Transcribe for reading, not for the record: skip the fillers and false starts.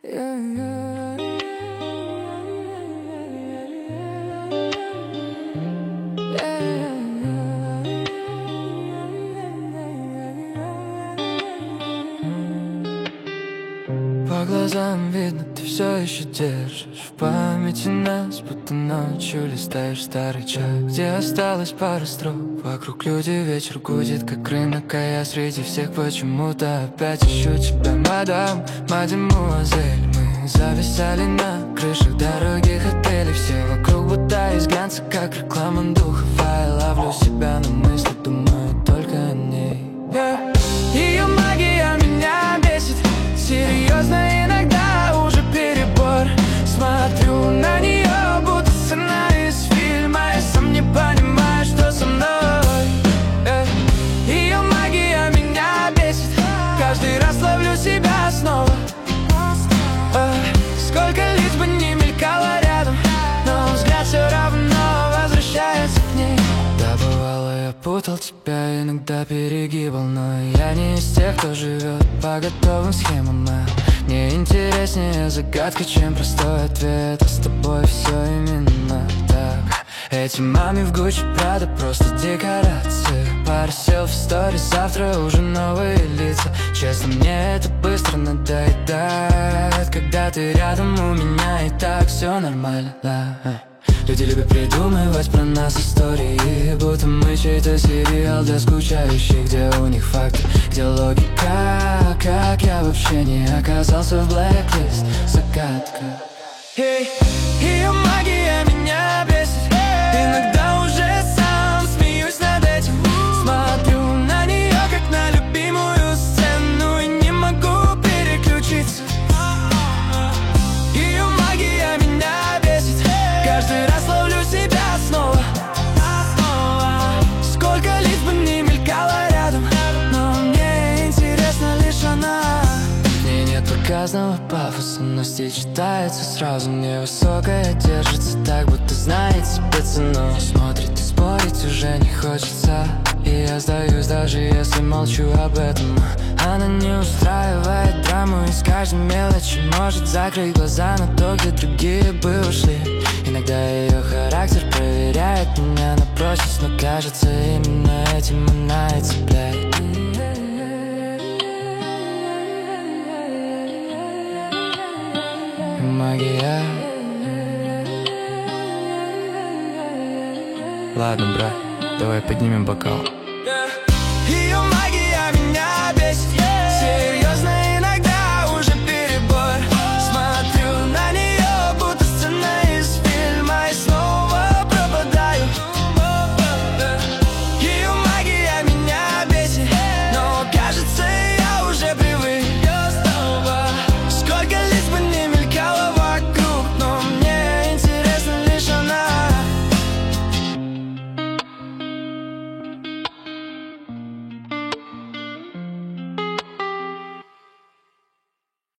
По глазам видно, ты все еще держишь в памяти нас, будто ночью листаешь старый чай, где осталось пара строк. Вокруг люди, вечер гудит, как рынок, а я среди всех почему-то опять ищу тебя, мадам, мадемуазель. Мы зависали на крышах дорогих отелей, все вокруг будто из глянца, как реклама духов. А я ловлю себя на мысли, думаю только о ней. Ее магия меня бесит, серьезно, иногда уже перебор. Смотрю на нее, будто сцена из фильма, я сам не понимаю, что со мной. Ее магия меня бесит, каждый раз ловлю себя снова. Сколько лиц бы не мелькало рядом, но взгляд все равно возвращается к ней. Да, бывало, я путал тебя, иногда перегибал, но я не из тех, кто живет по готовым схемам. Мне интереснее загадка, чем простой ответ, а с тобой все именно так. Эти мамы в Гуччи, Прада, просто декорации. Пара селфи, стори, завтра уже новые лица. Честно, мне это быстро надоедает, когда ты рядом, у меня и так все нормально, да. Люди любят придумывать про нас истории, будто мы чей-то сериал для скучающих, где у них факты, где логика. Как я вообще не оказался в блэк-лист, загадка. Ее магия меня бесит, иногда уже сам смеюсь над этим. Смотрю на нее, как на любимую сцену, и не могу переключиться. Ее магия меня бесит, каждый раз ловлю себя снова. Сколько лиц бы не мелькало рядом, но мне интересна лишь она. В ней нет показного пафоса, но стиль читается сразу. Невысокая, держится так, будто знает себе цену. Смотрит и спорить уже не хочется, и я сдаюсь, даже если молчу об этом. Она не устраивает драму, и с каждой мелочи может закрыть глаза на то, где другие бы ушли. Иногда ее характер проверяет меня на прочность, но кажется, именно этим она и цепляет. Магия. Ладно, брат, давай поднимем бокал.